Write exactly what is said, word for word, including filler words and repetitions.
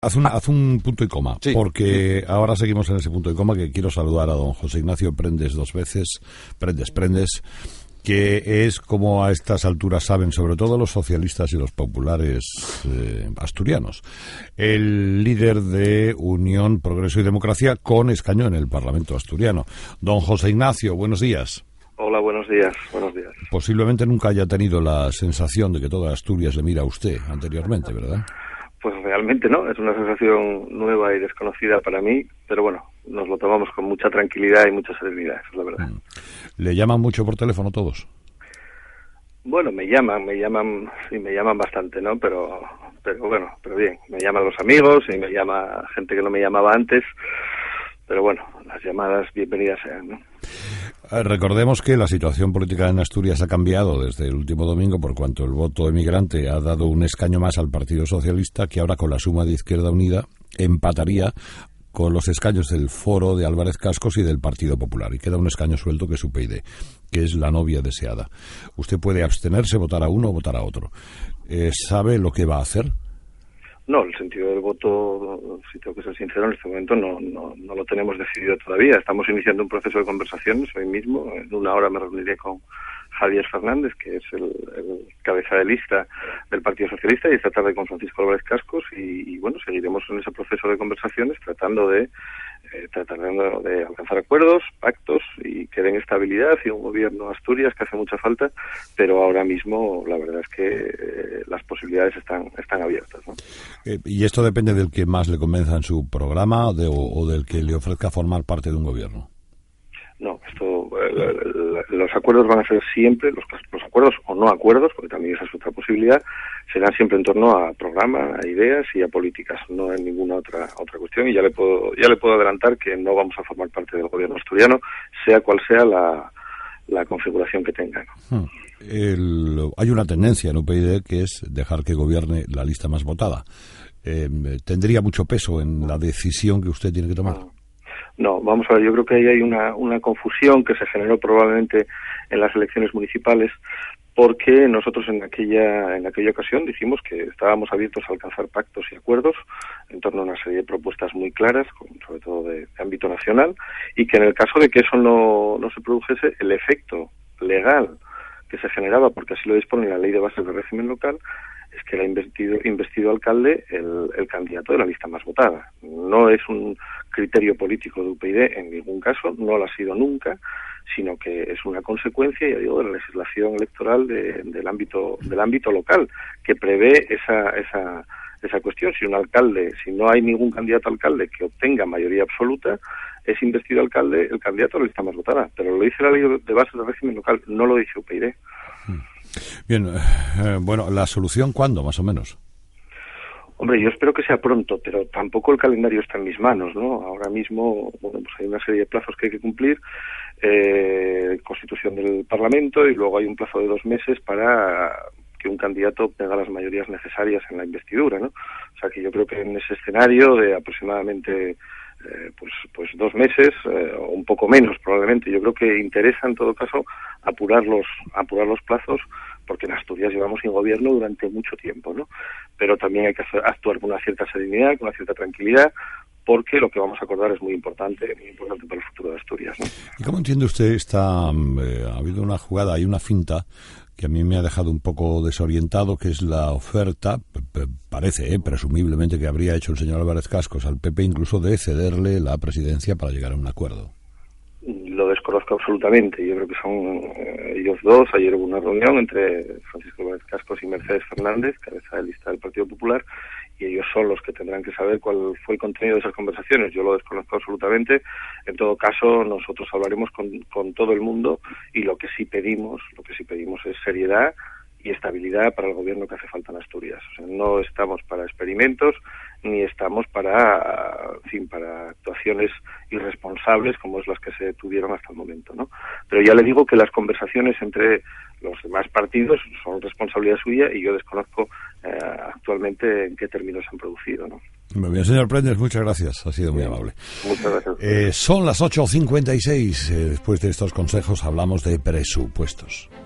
Haz, una, haz un punto y coma, sí, porque sí. ahora seguimos en ese punto y coma, que quiero saludar a don José Ignacio Prendes dos veces, Prendes, Prendes, que es, como a estas alturas saben, sobre todo los socialistas y los populares eh, asturianos, el líder de Unión, Progreso y Democracia con escaño en el Parlamento asturiano. Don José Ignacio, buenos días. Hola, buenos días, buenos días. Posiblemente nunca haya tenido la sensación de que toda Asturias le mira a usted anteriormente, ¿verdad? Pues realmente no, es una sensación nueva y desconocida para mí, pero bueno, nos lo tomamos con mucha tranquilidad y mucha serenidad, eso es la verdad. ¿Le llaman mucho por teléfono todos? Bueno, me llaman, me llaman, sí, me llaman bastante, ¿no? Pero, pero bueno, pero bien, me llaman los amigos y me llama gente que no me llamaba antes, pero bueno, las llamadas bienvenidas sean, ¿no? Recordemos que la situación política en Asturias ha cambiado desde el último domingo, por cuanto el voto emigrante ha dado un escaño más al Partido Socialista, que ahora con la suma de Izquierda Unida empataría con los escaños del Foro, de Álvarez Cascos y del Partido Popular. Y queda un escaño suelto, que es U P Y D, que es la novia deseada. Usted puede abstenerse, votar a uno o votar a otro. Eh, ¿Sabe lo que va a hacer? No, el sentido del voto, si tengo que ser sincero, en este momento no, no, no lo tenemos decidido todavía. Estamos iniciando un proceso de conversaciones hoy mismo. En una hora me reuniré con Javier Fernández, que es el, el cabeza de lista del Partido Socialista, y esta tarde con Francisco Álvarez Cascos, y, y bueno, seguiremos en ese proceso de conversaciones tratando de eh, tratando de alcanzar acuerdos, pactos, y que den estabilidad y un gobierno Asturias que hace mucha falta, pero ahora mismo la verdad es que eh, las posibilidades están están abiertas, ¿no? Eh, ¿Y esto depende del que más le convenza en su programa de, o, o del que le ofrezca formar parte de un gobierno? No, esto, eh, los acuerdos van a ser siempre, los, los acuerdos o no acuerdos, porque también esa es otra posibilidad, serán siempre en torno a programa, a ideas y a políticas, no en ninguna otra otra cuestión. Y ya le puedo ya le puedo adelantar que no vamos a formar parte del gobierno asturiano, sea cual sea la, la configuración que tenga, ¿no? Hmm. El, hay una tendencia en U P Y D que es dejar que gobierne la lista más votada. Eh, ¿Tendría mucho peso en la decisión que usted tiene que tomar? No, vamos a ver, yo creo que ahí hay una, una confusión que se generó probablemente en las elecciones municipales, porque nosotros en aquella en aquella ocasión dijimos que estábamos abiertos a alcanzar pactos y acuerdos en torno a una serie de propuestas muy claras, sobre todo de, de ámbito nacional, y que en el caso de que eso no, no se produjese, el efecto legal que se generaba, porque así lo dispone la Ley de Bases del Régimen Local, es que era investido, investido alcalde el, el candidato de la lista más votada. No es un criterio político de U P Y D en ningún caso, no lo ha sido nunca, sino que es una consecuencia, ya digo, de la legislación electoral de, del ámbito del ámbito local, que prevé esa esa esa cuestión. Si un alcalde, si no hay ningún candidato a alcalde que obtenga mayoría absoluta, es investido alcalde el candidato de la lista más votada. Pero lo dice la Ley de Bases del Régimen Local, no lo dice U P Y D. Bien, eh, bueno, ¿la solución cuándo, más o menos? Hombre, yo espero que sea pronto, pero tampoco el calendario está en mis manos, ¿no? Ahora mismo, bueno, pues hay una serie de plazos que hay que cumplir, eh, constitución del Parlamento, y luego hay un plazo de dos meses para que un candidato obtenga las mayorías necesarias en la investidura, ¿no? O sea que yo creo que en ese escenario de aproximadamente Eh, pues pues dos meses eh, o un poco menos probablemente, yo creo que interesa en todo caso apurar los apurar los plazos, porque en Asturias llevamos sin gobierno durante mucho tiempo, ¿no? Pero también hay que hacer, actuar con una cierta serenidad, con una cierta tranquilidad, porque lo que vamos a acordar es muy importante, muy importante para el futuro de Asturias, ¿no? ¿Y cómo entiende usted esta, eh, ha habido una jugada, hay una finta que a mí me ha dejado un poco desorientado, que es la oferta, parece, eh, presumiblemente, que habría hecho el señor Álvarez Cascos al P P, incluso de cederle la presidencia para llegar a un acuerdo? Lo desconozco absolutamente. Yo creo que son eh, ellos dos. Ayer hubo una reunión entre Francisco Álvarez Cascos y Mercedes Fernández, cabeza de lista del Partido Popular, y ellos son los que tendrán que saber cuál fue el contenido de esas conversaciones. Yo lo desconozco absolutamente. En todo caso, nosotros hablaremos con, con todo el mundo, y lo que sí pedimos, lo que sí pedimos es seriedad y estabilidad para el gobierno que hace falta en Asturias. O sea, no estamos para experimentos, ni estamos para, en fin, para actuaciones irresponsables como es las que se tuvieron hasta el momento, ¿no? Pero ya le digo que las conversaciones entre los demás partidos son responsabilidad suya, y yo desconozco eh, actualmente en qué términos se han producido, ¿no? Muy bien, señor Prendes, muchas gracias, ha sido muy amable. Muchas gracias. Eh, son las ocho cincuenta y seis, eh, después de estos consejos hablamos de presupuestos.